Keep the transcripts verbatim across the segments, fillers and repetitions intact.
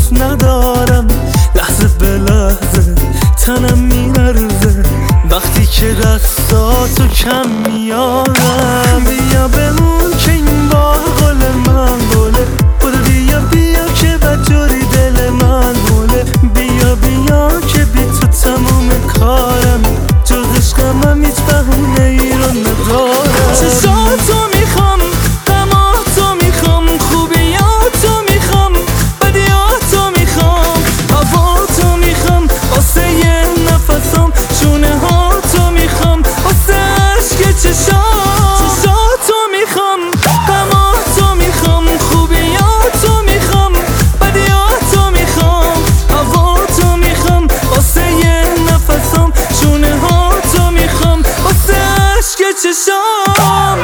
دوست ندارم، لحظه به لحظه تنم می‌لرزه وقتی که دستاتو کم میارم. بیا بمون که این بار قول من گله، برو بیا بیا که بدجوری دل من گله. بیا بیا که بی تو تموم کارم، جز عشقم هم هیچ بهونه ای رو ندارم. چشاتو میخوام، غماتو میخوام، خوبیاتو میخوام، بدیاتو میخوام، هواتو میخوام واسه یه نفسم، شونه هاتو میخوام واسه عشق چشام. چشاتو میخوام، غماتو میخوام، خوبیاتو میخوام، بدیاتو میخوام، هواتو میخوام واسه یه نفسم، شونه هاتو میخوام واسه عشق چشام.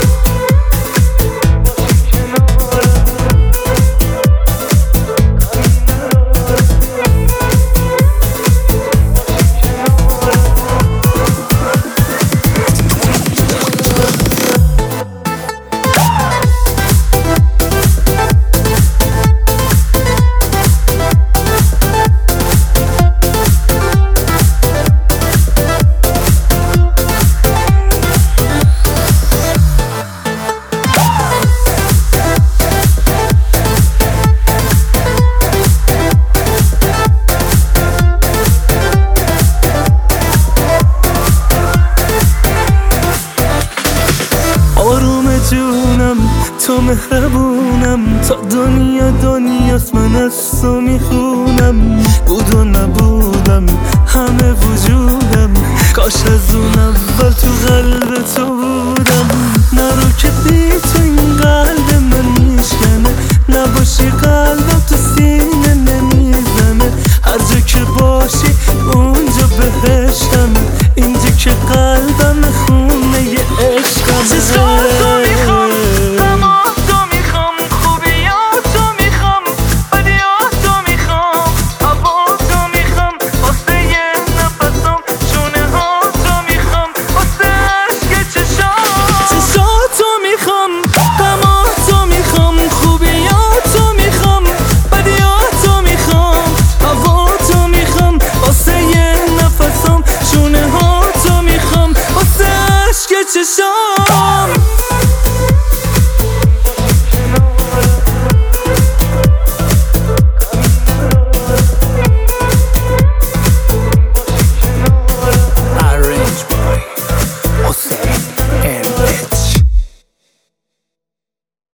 جونم تو مهربونم، تا دنیا دنیاست من از تو میخونم. بود و نبودم همه وجودم، کاش از اون اول تو قلب تو بودم. نرو که بی تو این قلب من میشکنه، نباشی قلبم تو سینه نمیزنه. هر جا که باشی اونجا بهشتم، اینجا که قلبم خونه ی عشقم. چشاتو میخوام، غماتو میخوام، خوبیاتو میخوام، بدیاتو میخوام، هواتو میخوام واسه یه نفسم، شونه هاتو میخوام واسه عشق چشام. چشاتو میخوام، غماتو میخوام، خوبیاتو میخوام، بدیاتو میخوام، هواتو میخوام واسه یه نفسم، شونه هاتو میخوام واسه عشق چشام.